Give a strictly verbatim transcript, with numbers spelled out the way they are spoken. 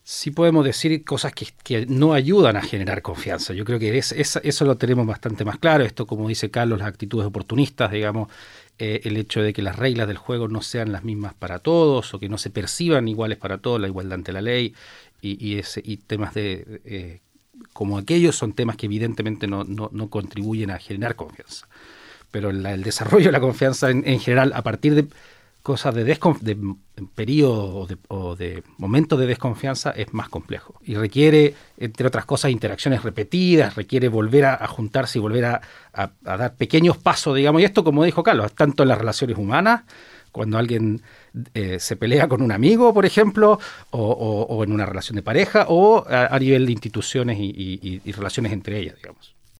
Sí podemos decir cosas que, que no ayudan a generar confianza. Yo creo que es, es, eso lo tenemos bastante más claro. Esto, como dice Carlos, las actitudes oportunistas, digamos, eh, el hecho de que las reglas del juego no sean las mismas para todos o que no se perciban iguales para todos, la igualdad ante la ley y, y, ese, y temas de eh, como aquellos son temas que evidentemente no, no, no contribuyen a generar confianza. Pero la, el desarrollo de la confianza en, en general, a partir de cosas de, desconf de periodos o de, o de momentos de desconfianza, es más complejo. Y requiere, entre otras cosas, interacciones repetidas, requiere volver a, a juntarse y volver a, a, a dar pequeños pasos, digamos. Y esto, como dijo Carlos, tanto en las relaciones humanas, cuando alguien eh, se pelea con un amigo, por ejemplo, o, o, o en una relación de pareja, o a, a nivel de instituciones y, y, y relaciones entre ellas, digamos.